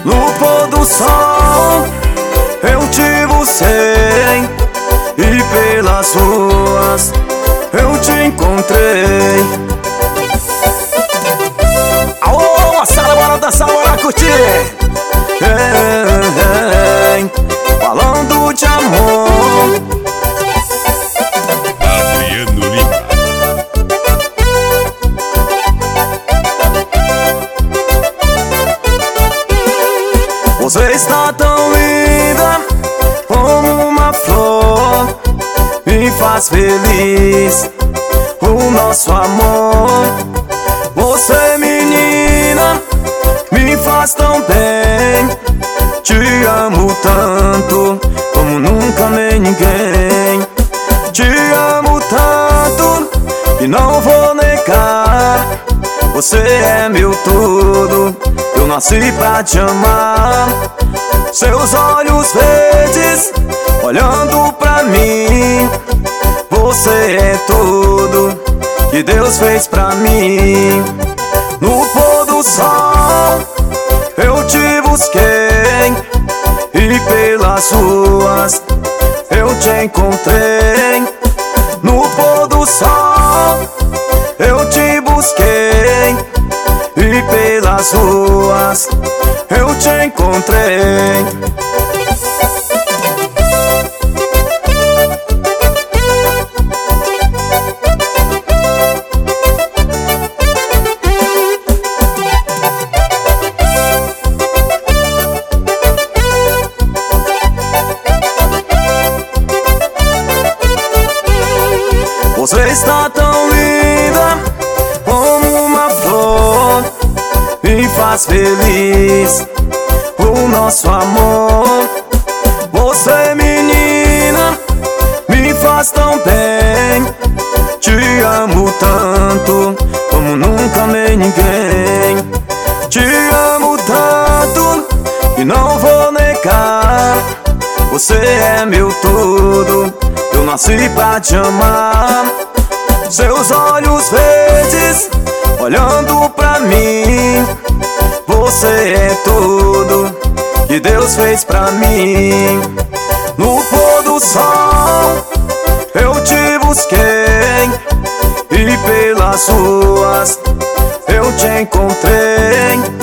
No pôr do sol eu te busquei, e pelas ruas eu te encontrei. Alô, moçada, bora dançar, bora curtir. Falando de amor, Adriano Lima. você está tão linda como uma flor, me faz feliz o nosso amor. Você, menina, me faz tão bem, te amo tanto como nunca nem ninguém. Te amo tanto e não vou negar, você é meu tudo, eu nasci pra te amar. Seus olhos verdes olhando pra mim, você é tudo que Deus fez pra mim. No pôr do sol eu te busquei, e pelas ruas eu te encontrei. No pôr do sol eu te busquei, e pelas ruas eu te encontrei. Você está tão linda como uma flor, me faz feliz o nosso amor. Você, menina, me faz tão bem, te amo tanto como nunca nem ninguém. Te amo tanto e não vou negar, você é meu tudo, eu nasci pra te amar. Seus olhos verdes olhando pra mim, você é tudo que Deus fez pra mim. No pôr do sol eu te busquei, e pelas ruas eu te encontrei.